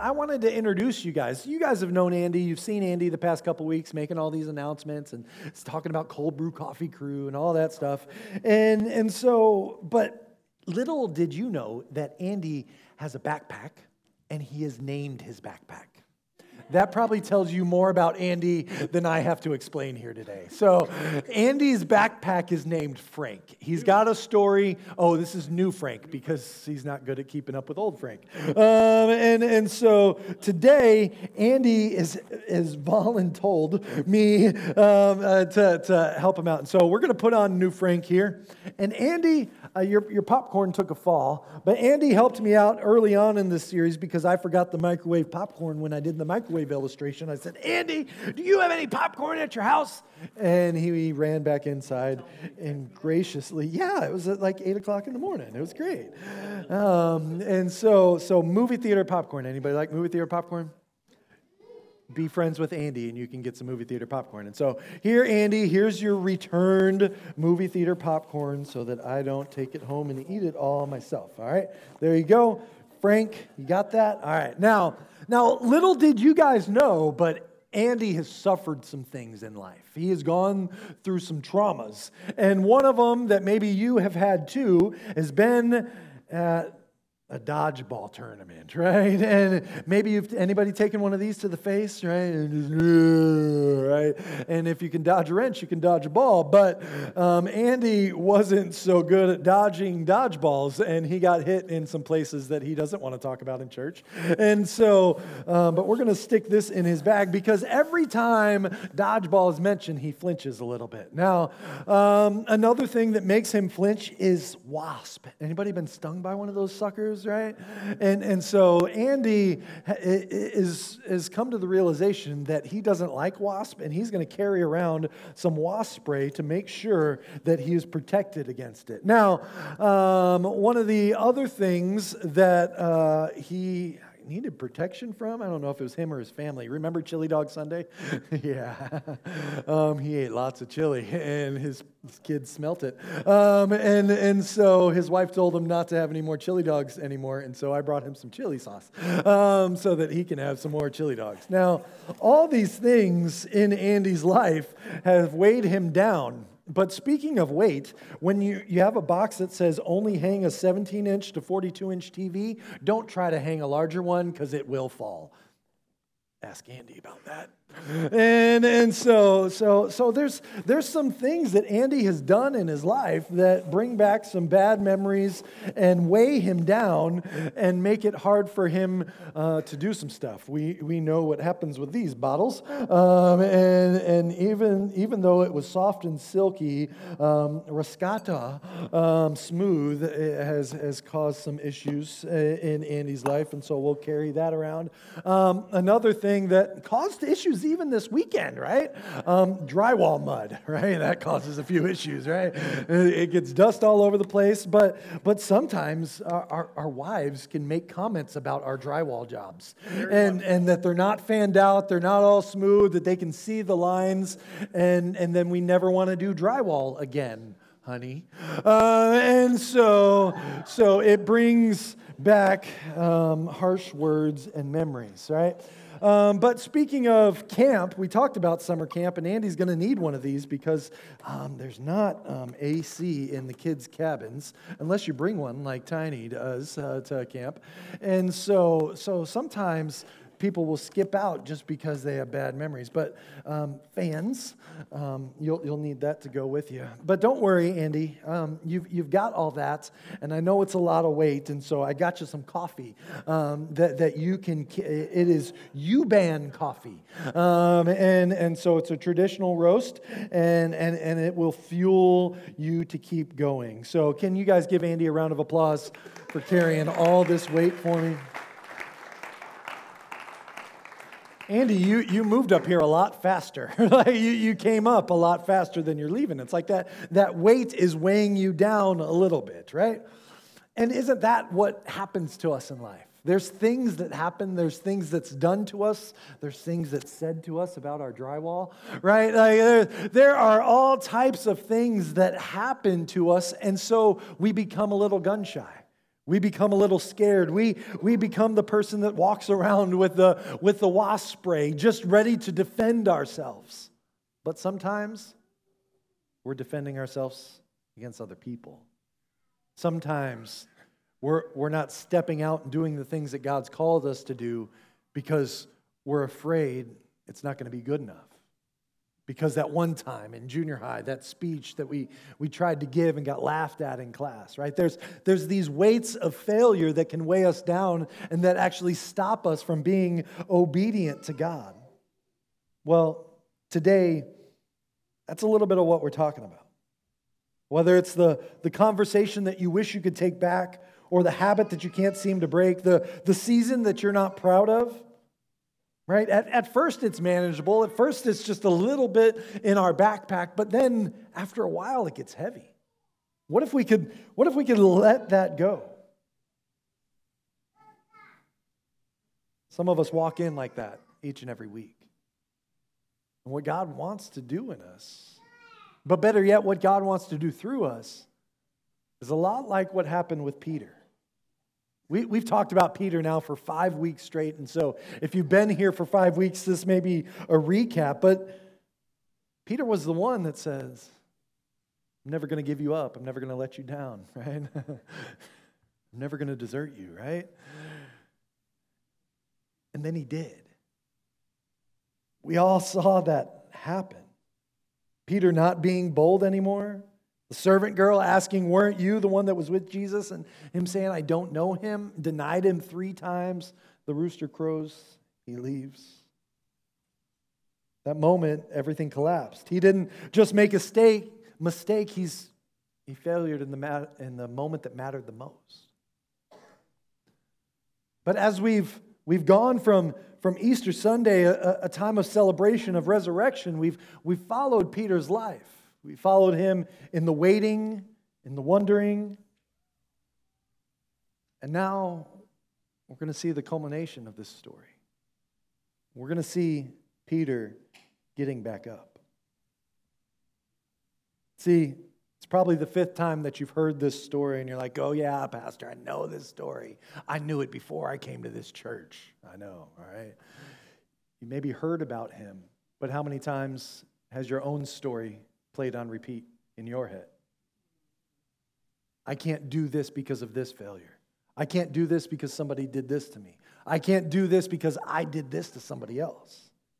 I wanted to introduce you guys. You guys have known Andy. You've seen Andy the past couple weeks making all these announcements and talking about Cold Brew Coffee Crew and all that stuff. But little did you know that Andy has a backpack, and he has named his backpack. That probably tells you more about Andy than I have to explain here today. So Andy's backpack is named Frank. He's got a story. Oh, this is new Frank because he's not good at keeping up with old Frank. So today, Andy is voluntold me to help him out. And so we're going to put on new Frank here. And Andy, your popcorn took a fall, but Andy helped me out early on in this series because I forgot the microwave popcorn when I did the microwave illustration. I said, Andy, do you have any popcorn at your house? And he ran back inside and graciously, it was at like 8 o'clock in the morning. It was great. So movie theater popcorn. Anybody like movie theater popcorn? Be friends with Andy and you can get some movie theater popcorn. And so here, Andy, here's your returned movie theater popcorn so that I don't take it home and eat it all myself. All right, there you go. Frank, you got that? All right. Now, little did you guys know, but Andy has suffered some things in life. He has gone through some traumas. And one of them that maybe you have had too has been a dodgeball tournament, right? And maybe anybody taken one of these to the face, right? Right? And if you can dodge a wrench, you can dodge a ball. But Andy wasn't so good at dodging dodgeballs, and he got hit in some places that he doesn't want to talk about in church. And so, but we're going to stick this in his bag because every time dodgeball is mentioned, he flinches a little bit. Now, another thing that makes him flinch is wasp. Anybody been stung by one of those suckers? Right? And so Andy has come to the realization that he doesn't like wasp, and he's going to carry around some wasp spray to make sure that he is protected against it. Now, one of the other things that he needed protection from, I don't know if it was him or his family. Remember Chili Dog Sunday? Yeah. He ate lots of chili, and his kids smelt it. And so his wife told him not to have any more chili dogs anymore, and so I brought him some chili sauce so that he can have some more chili dogs. Now, all these things in Andy's life have weighed him down. But speaking of weight, when you have a box that says only hang a 17-inch to 42-inch TV, don't try to hang a larger one because it will fall. Ask Andy about that. And so there's some things that Andy has done in his life that bring back some bad memories and weigh him down and make it hard for him to do some stuff. We know what happens with these bottles, and even though it was soft and silky, Rascata Smooth has caused some issues in Andy's life, and so we'll carry that around. Another thing that caused issues even this weekend, right? Drywall mud, right? That causes a few issues, right? It gets dust all over the place, but sometimes our wives can make comments about our drywall jobs, and that they're not fanned out, they're not all smooth, that they can see the lines, and then we never want to do drywall again, honey. And so it brings back harsh words and memories, right? But speaking of camp, we talked about summer camp, and Andy's going to need one of these because there's not AC in the kids' cabins, unless you bring one like Tiny does to camp. And so sometimes people will skip out just because they have bad memories. But fans, you'll need that to go with you. But don't worry, Andy. You've got all that, and I know it's a lot of weight, and so I got you some coffee that you can. It is UBAN coffee, and so it's a traditional roast, and it will fuel you to keep going. So can you guys give Andy a round of applause for carrying all this weight for me? Andy, you moved up here a lot faster. you came up a lot faster than you're leaving. It's like that weight is weighing you down a little bit, right? And isn't that what happens to us in life? There's things that happen. There's things that's done to us. There's things that's said to us about our drywall, right? Like there are all types of things that happen to us, and so we become a little gun shy. We become a little scared. We become the person that walks around with the wasp spray, just ready to defend ourselves. But sometimes we're defending ourselves against other people. Sometimes we're not stepping out and doing the things that God's called us to do because we're afraid it's not going to be good enough. Because that one time in junior high, that speech that we tried to give and got laughed at in class, right? There's these weights of failure that can weigh us down and that actually stop us from being obedient to God. Well, today, that's a little bit of what we're talking about. Whether it's the conversation that you wish you could take back or the habit that you can't seem to break, the season that you're not proud of, right? At first it's manageable. At first it's just a little bit in our backpack, but then after a while it gets heavy. What if we could let that go? Some of us walk in like that each and every week. And what God wants to do in us, but better yet, what God wants to do through us, is a lot like what happened with Peter. We've talked about Peter now for 5 weeks straight, and so if you've been here for 5 weeks, this may be a recap, but Peter was the one that says, I'm never going to give you up. I'm never going to let you down, right? I'm never going to desert you, right? And then he did. We all saw that happen. Peter not being bold anymore. The servant girl asking, weren't you the one that was with Jesus? And him saying, I don't know him. Denied him 3 times. The rooster crows. He leaves. That moment, everything collapsed. He didn't just make a mistake. He failed in the moment that mattered the most. But as we've gone from Easter Sunday, a time of celebration of resurrection, we've followed Peter's life. We followed him in the waiting, in the wondering. And now we're going to see the culmination of this story. We're going to see Peter getting back up. See, it's probably the 5th time that you've heard this story and you're like, oh yeah, Pastor, I know this story. I knew it before I came to this church. I know, all right? You maybe heard about him, but how many times has your own story played on repeat in your head? I can't do this because of this failure. I can't do this because somebody did this to me. I can't do this because I did this to somebody else.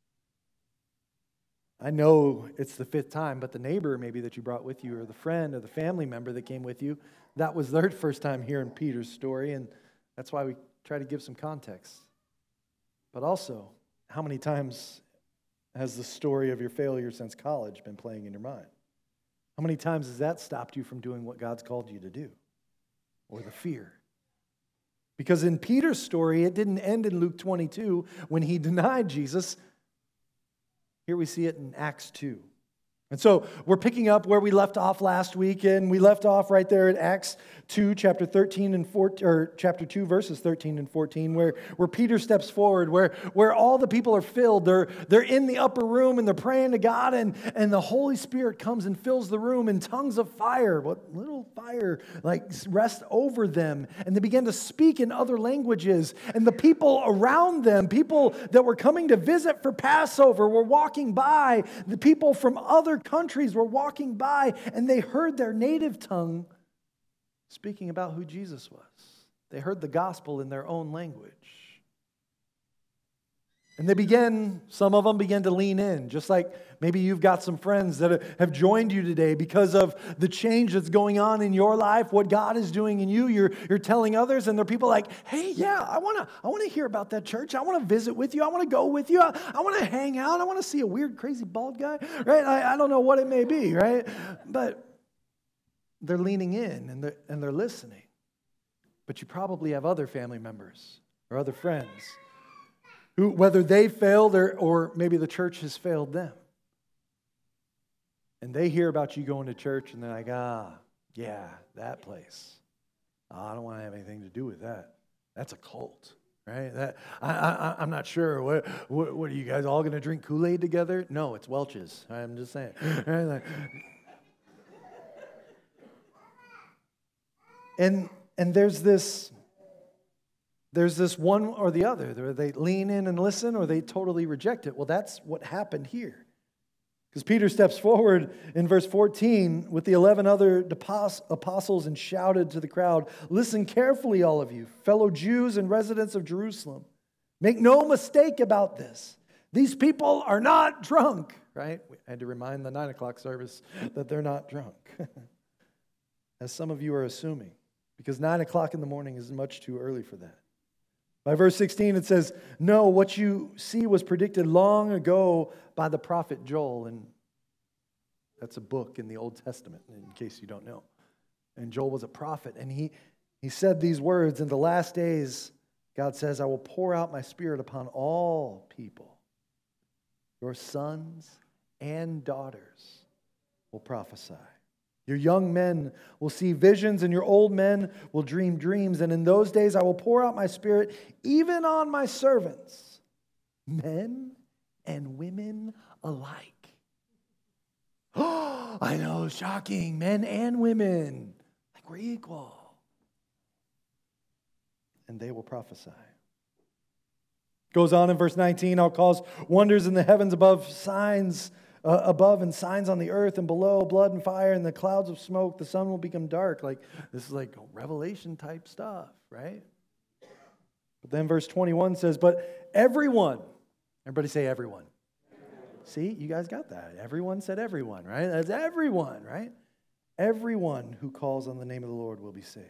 I know it's the 5th time, but the neighbor maybe that you brought with you or the friend or the family member that came with you, that was their first time hearing Peter's story, and that's why we try to give some context. But also, how many times has the story of your failure since college been playing in your mind? How many times has that stopped you from doing what God's called you to do? Or the fear? Because in Peter's story, it didn't end in Luke 22 when he denied Jesus. Here we see it in Acts 2. And so we're picking up where we left off last week, and we left off right there at Acts 2, chapter 13 and 14, or chapter 2, verses 13 and 14, where Peter steps forward, where all the people are filled. They're in the upper room and they're praying to God, and the Holy Spirit comes and fills the room in tongues of fire. What little fire rest over them, and they begin to speak in other languages. And the people around them, people that were coming to visit for Passover, were walking by. The people from other countries were walking by, and they heard their native tongue speaking about who Jesus was. They heard the gospel in their own language. And some of them began to lean in, just like maybe you've got some friends that have joined you today because of the change that's going on in your life, what God is doing in you. You're telling others, and there are people like, hey, yeah, I want to hear about that church. I want to visit with you. I want to go with you. I want to hang out. I want to see a weird, crazy, bald guy, right? I don't know what it may be, right? But they're leaning in and they're listening. But you probably have other family members or other friends who, whether they failed or maybe the church has failed them. And they hear about you going to church and they're like, yeah, that place. I don't want to have anything to do with that. That's a cult, right? I'm not sure. What are you guys all going to drink Kool-Aid together? No, it's Welch's. I'm just saying. And And there's this one or the other. They lean in and listen, or they totally reject it. Well, that's what happened here. Because Peter steps forward in verse 14 with the 11 other apostles and shouted to the crowd, "Listen carefully, all of you, fellow Jews and residents of Jerusalem. Make no mistake about this. These people are not drunk." Right? I had to remind the 9 o'clock service that they're not drunk. As some of you are assuming. Because 9 o'clock in the morning is much too early for that. By verse 16 it says, "No, what you see was predicted long ago by the prophet Joel." And that's a book in the Old Testament, in case you don't know. And Joel was a prophet. And he said these words, "In the last days," God says, "I will pour out my Spirit upon all people. Your sons and daughters will prophesy. Your young men will see visions, and your old men will dream dreams. And in those days I will pour out my Spirit even on my servants, men and women alike." Oh, I know, shocking. Men and women. Like we're equal. And they will prophesy. Goes on in verse 19, "I'll cause wonders in the heavens above, signs above and signs on the earth and below, blood and fire and the clouds of smoke. The sun will become dark." Like this is like Revelation type stuff, right? But then verse 21 says, "But everyone," everybody say everyone. See, you guys got that. Everyone said everyone, right? That's everyone, right? "Everyone who calls on the name of the Lord will be saved."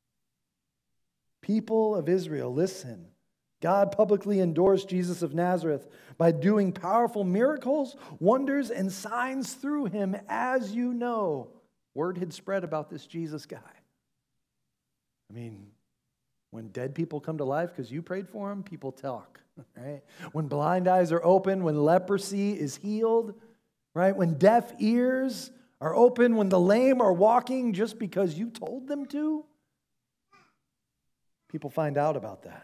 People of Israel, listen. God publicly endorsed Jesus of Nazareth by doing powerful miracles, wonders, and signs through him, as you know. Word had spread about this Jesus guy. I mean, when dead people come to life because you prayed for them, people talk, right? When blind eyes are open, when leprosy is healed, right? When deaf ears are open, when the lame are walking just because you told them to, people find out about that.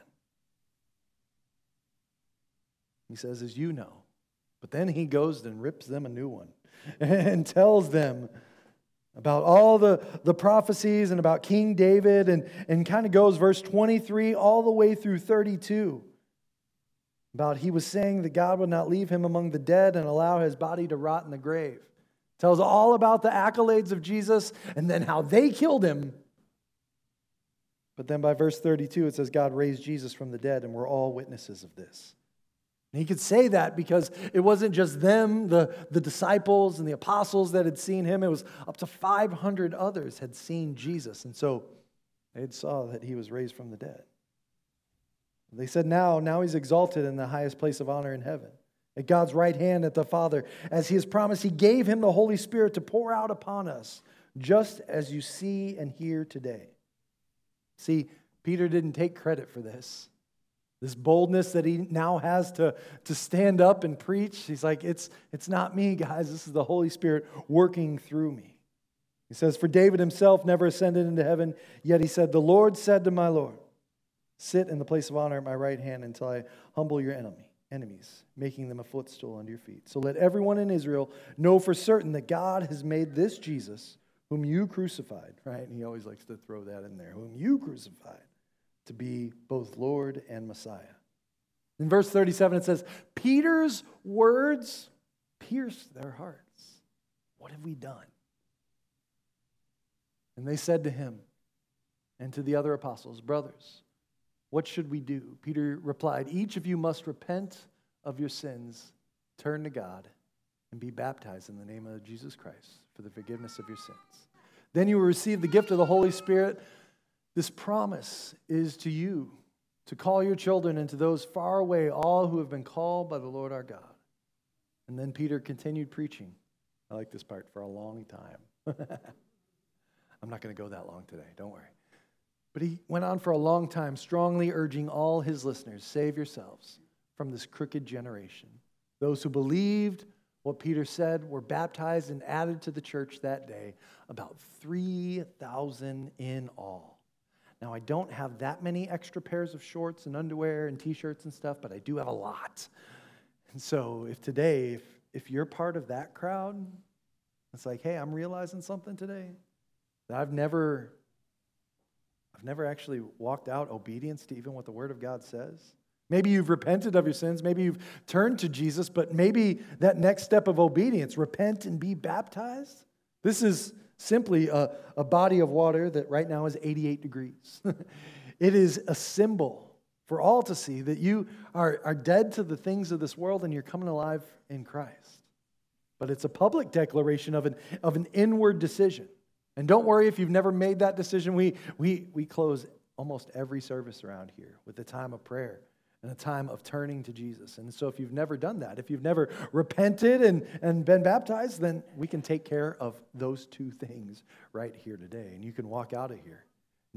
He says, "as you know." But then he goes and rips them a new one and tells them about all the prophecies and about King David and kind of goes verse 23 all the way through 32. About he was saying that God would not leave him among the dead and allow his body to rot in the grave. Tells all about the accolades of Jesus and then how they killed him. But then by verse 32 it says God raised Jesus from the dead, and we're all witnesses of this. And he could say that because it wasn't just them, the disciples and the apostles that had seen him. It was up to 500 others had seen Jesus. And so they had saw that he was raised from the dead. They said now he's exalted in the highest place of honor in heaven, at God's right hand at the Father. As he has promised, he gave him the Holy Spirit to pour out upon us, just as you see and hear today. See, Peter didn't take credit for this. This boldness that he now has to stand up and preach. He's like, it's not me, guys. This is the Holy Spirit working through me. He says, "For David himself never ascended into heaven, yet he said, 'The Lord said to my Lord, sit in the place of honor at my right hand until I humble your enemies, making them a footstool under your feet. So let everyone in Israel know for certain that God has made this Jesus, whom you crucified,'" right? And he always likes to throw that in there, "whom you crucified, to be both Lord and Messiah." In verse 37 it says, Peter's words pierced their hearts. What have we done? And they said to him and to the other apostles, "Brothers, what should we do?" Peter replied, "Each of you must repent of your sins, turn to God, and be baptized in the name of Jesus Christ for the forgiveness of your sins. Then you will receive the gift of the Holy Spirit. This promise is to you, to call your children and to those far away, all who have been called by the Lord our God." And then Peter continued preaching. I like this part, for a long time. I'm not going to go that long today, don't worry. But he went on for a long time, strongly urging all his listeners, "Save yourselves from this crooked generation." Those who believed what Peter said were baptized and added to the church that day, about 3,000 in all. Now, I don't have that many extra pairs of shorts and underwear and t-shirts and stuff, but I do have a lot. And so if today, if you're part of that crowd, it's like, hey, I'm realizing something today that I've never I've never actually walked out obedience to even what the Word of God says. Maybe you've repented of your sins. Maybe you've turned to Jesus, but maybe that next step of obedience, repent and be baptized. This is simply a body of water that right now is 88 degrees. It is a symbol for all to see that you are dead to the things of this world and you're coming alive in Christ. But it's a public declaration of an inward decision. And don't worry if you've never made that decision. We close almost every service around here with a time of prayer and a time of turning to Jesus. And so if you've never done that, if you've never repented and been baptized, then we can take care of those two things right here today. And you can walk out of here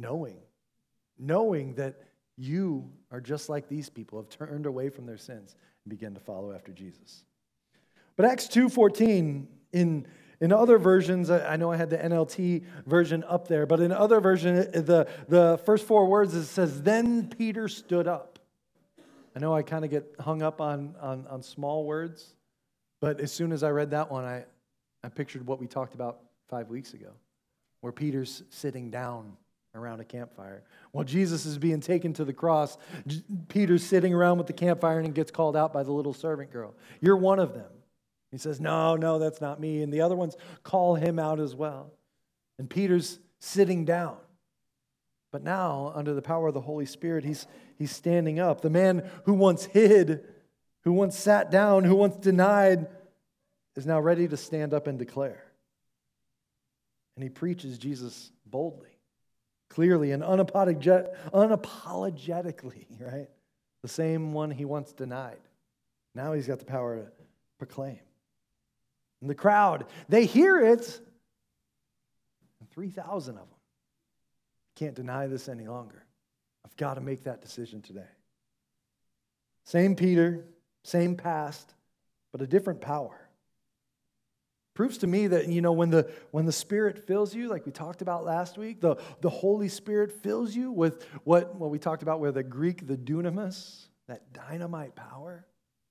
knowing that you are just like these people, have turned away from their sins and begin to follow after Jesus. But Acts 2:14, in other versions, I know I had the NLT version up there, but in other versions, the first four words, it says, "Then Peter stood up." I know I kind of get hung up on small words, but as soon as I read that one, I pictured what we talked about 5 weeks ago, where Peter's sitting down around a campfire. While Jesus is being taken to the cross, Peter's sitting around with the campfire and gets called out by the little servant girl. "You're one of them." He says, no, that's not me. And the other ones call him out as well. And Peter's sitting down. But now, under the power of the Holy Spirit, he's standing up. The man who once hid, who once sat down, who once denied, is now ready to stand up and declare. And he preaches Jesus boldly, clearly, and unapologetically, right? The same one he once denied. Now he's got the power to proclaim. And the crowd, they hear it. And 3,000 of them can't deny this any longer. I've got to make that decision today. Same Peter, same past, but a different power. Proves to me that, when the Spirit fills you, like we talked about last week, the Holy Spirit fills you with what we talked about with the Greek, the dunamis, that dynamite power.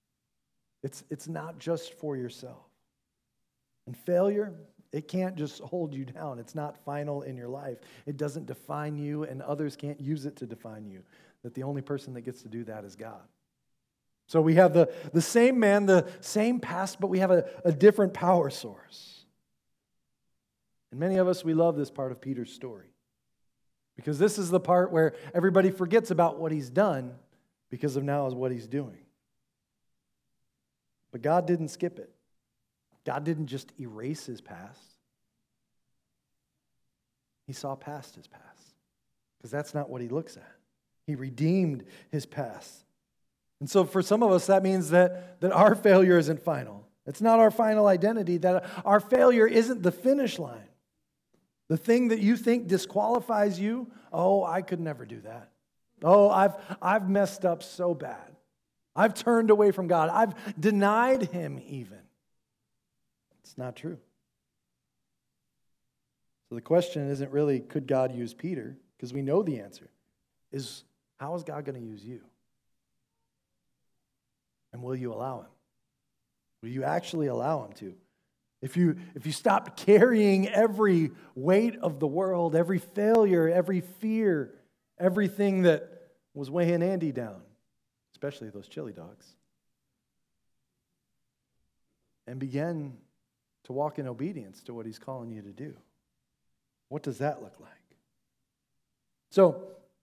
It's not just for yourself. And failure, it can't just hold you down. It's not final in your life. It doesn't define you, and others can't use it to define you. That the only person that gets to do that is God. So we have the same man, the same past, but we have a different power source. And many of us, we love this part of Peter's story. Because this is the part where everybody forgets about what he's done because of now is what he's doing. But God didn't skip it. God didn't just erase his past. He saw past his past. Because that's not what he looks at. He redeemed his past. And so for some of us, that means that our failure isn't final. It's not our final identity, that our failure isn't the finish line. The thing that you think disqualifies you, I could never do that. I've messed up so bad. I've turned away from God. I've denied him even. It's not true. So the question isn't really, could God use Peter? Because we know the answer. Is, how is God going to use you? And will you allow him? Will you actually allow him to? If you stop carrying every weight of the world, every failure, every fear, everything that was weighing Andy down, especially those chili dogs, and begin to walk in obedience to what he's calling you to do. What does that look like? So,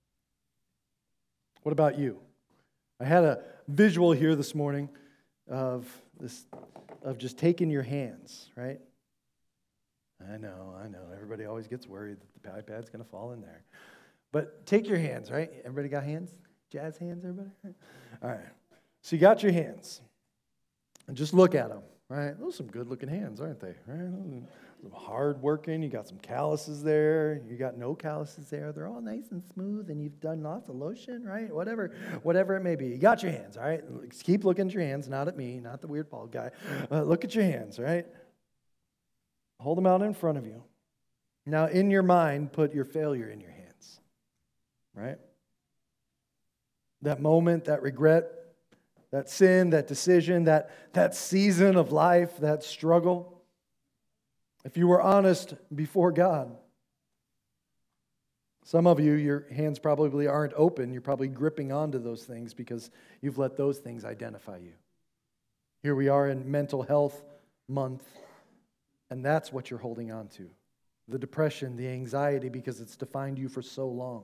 what about you? I had a visual here this morning of just taking your hands, right? I know. Everybody always gets worried that the iPad's going to fall in there. But take your hands, right? Everybody got hands? Jazz hands, everybody? All right. So you got your hands. And just look at them, right? Those are some good-looking hands, aren't they? Right? Hard-working. You got some calluses there. You got no calluses there. They're all nice and smooth, and you've done lots of lotion, right? Whatever it may be. You got your hands, all right? Keep looking at your hands, not at me, not the weird bald guy. Look at your hands, right? Hold them out in front of you. Now, in your mind, put your failure in your hands, right? That moment, that regret, that sin, that decision, that season of life, that struggle. If you were honest before God, Some of you, your hands probably aren't open. You're probably gripping onto those things because you've let those things identify you. Here we are in Mental Health Month, and that's what you're holding on to. The depression, the anxiety, because it's defined you for so long.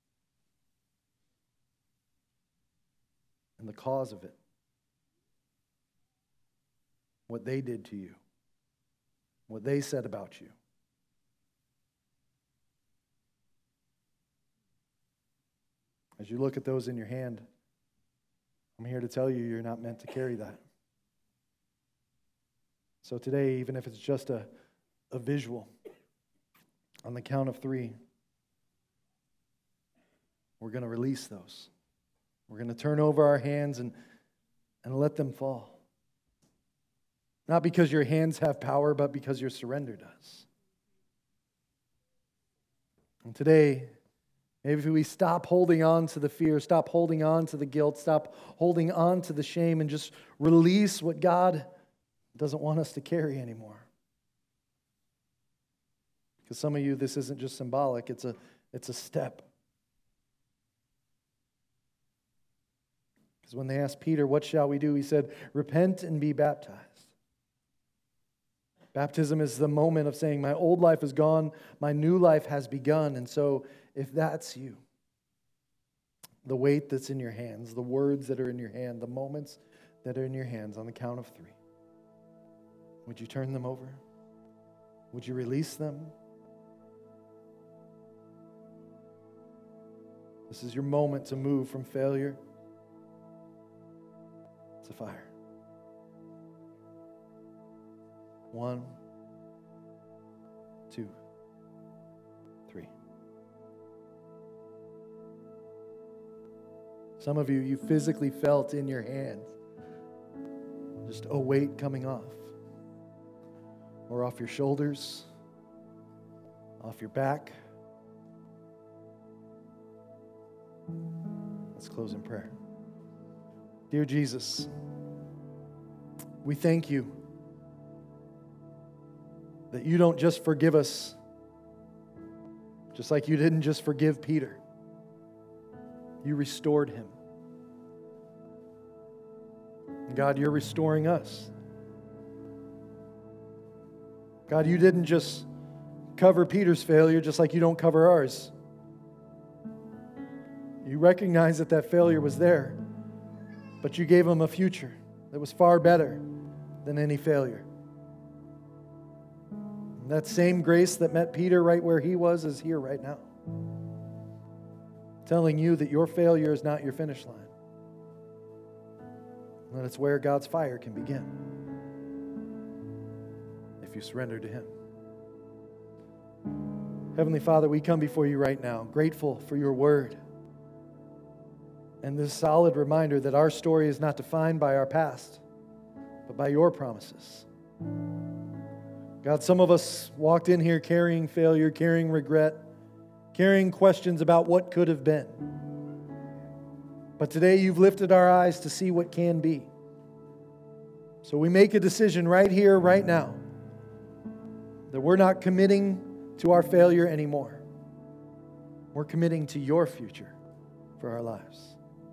And the cause of it. What they did to you. What they said about you. As you look at those in your hand, I'm here to tell you you're not meant to carry that. So today, even if it's just a visual, on the count of 3, we're going to release those. We're going to turn over our hands and let them fall. Not because your hands have power, but because your surrender does. And today, maybe if we stop holding on to the fear, stop holding on to the guilt, stop holding on to the shame, and just release what God doesn't want us to carry anymore. Because some of you, this isn't just symbolic, it's a step. Because when they asked Peter, what shall we do? He said, repent and be baptized. Baptism is the moment of saying, my old life is gone, my new life has begun. And so, if that's you, the weight that's in your hands, the words that are in your hand, the moments that are in your hands, on the count of 3, would you turn them over? Would you release them? This is your moment to move from failure to fire. 1, 2, 3. Some of you physically felt in your hands just a weight coming off. Or off your shoulders, off your back. Let's close in prayer. Dear Jesus, we thank you that you don't just forgive us, just like you didn't just forgive Peter. You restored him. And God, you're restoring us. God, you didn't just cover Peter's failure just like you don't cover ours. You recognize that that failure was there, but you gave him a future that was far better than any failure. And that same grace that met Peter right where he was is here right now, telling you that your failure is not your finish line, and it's where God's fire can begin if you surrender to Him. Heavenly Father, we come before you right now, grateful for your word and this solid reminder that our story is not defined by our past, but by your promises. God, some of us walked in here carrying failure, carrying regret, carrying questions about what could have been. But today you've lifted our eyes to see what can be. So we make a decision right here, right now, that we're not committing to our failure anymore. We're committing to your future for our lives.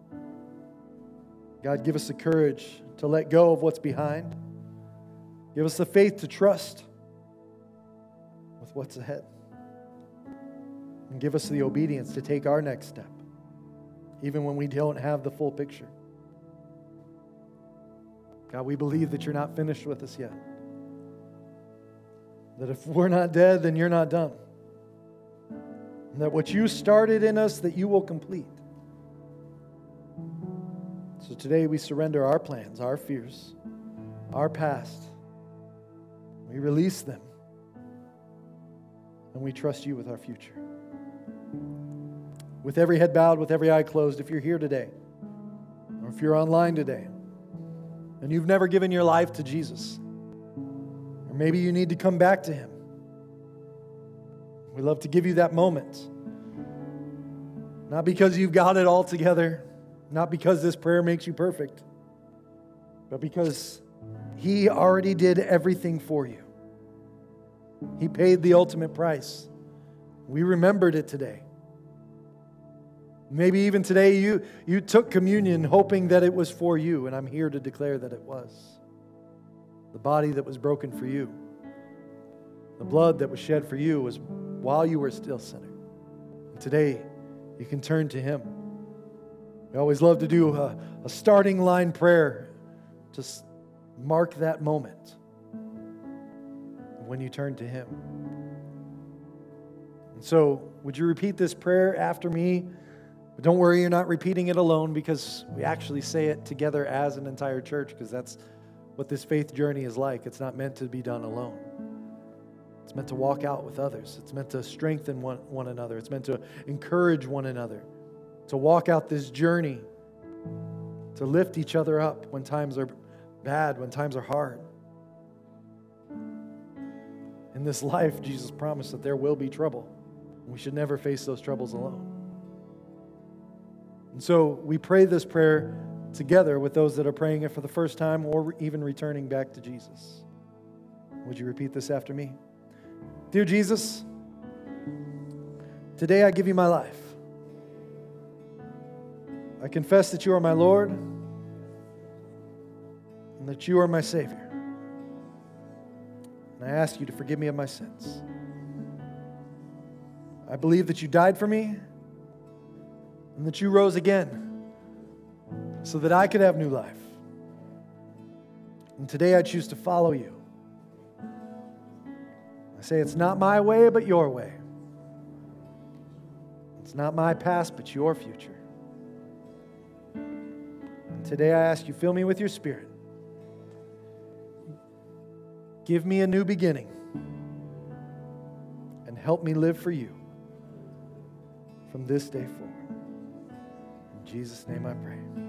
God, give us the courage to let go of what's behind. Give us the faith to trust with what's ahead. And give us the obedience to take our next step, even when we don't have the full picture. God, we believe that you're not finished with us yet. That if we're not dead, then you're not done. And that what you started in us, that you will complete. So today we surrender our plans, our fears, our past. We release them. And we trust you with our future. With every head bowed, with every eye closed, if you're here today, or if you're online today, and you've never given your life to Jesus, or maybe you need to come back to Him, we'd love to give you that moment. Not because you've got it all together, not because this prayer makes you perfect, but because He already did everything for you. He paid the ultimate price. We remembered it today. Maybe even today you took communion hoping that it was for you, and I'm here to declare that it was. The body that was broken for you, the blood that was shed for you was while you were still sinning. And today, you can turn to Him. We always love to do a starting line prayer to mark that moment when you turn to Him. And so, would you repeat this prayer after me? But don't worry, you're not repeating it alone, because we actually say it together as an entire church, because that's what this faith journey is like. It's not meant to be done alone. It's meant to walk out with others. It's meant to strengthen one another. It's meant to encourage one another, to walk out this journey, to lift each other up when times are bad, when times are hard. In this life, Jesus promised that there will be trouble. We should never face those troubles alone. And so we pray this prayer together with those that are praying it for the first time or even returning back to Jesus. Would you repeat this after me? Dear Jesus, today I give you my life. I confess that you are my Lord and that you are my Savior. And I ask you to forgive me of my sins. I believe that you died for me and that you rose again so that I could have new life. And today I choose to follow you. I say it's not my way, but your way. It's not my past, but your future. And today I ask you, fill me with your Spirit. Give me a new beginning and help me live for you from this day forward. In Jesus' name I pray.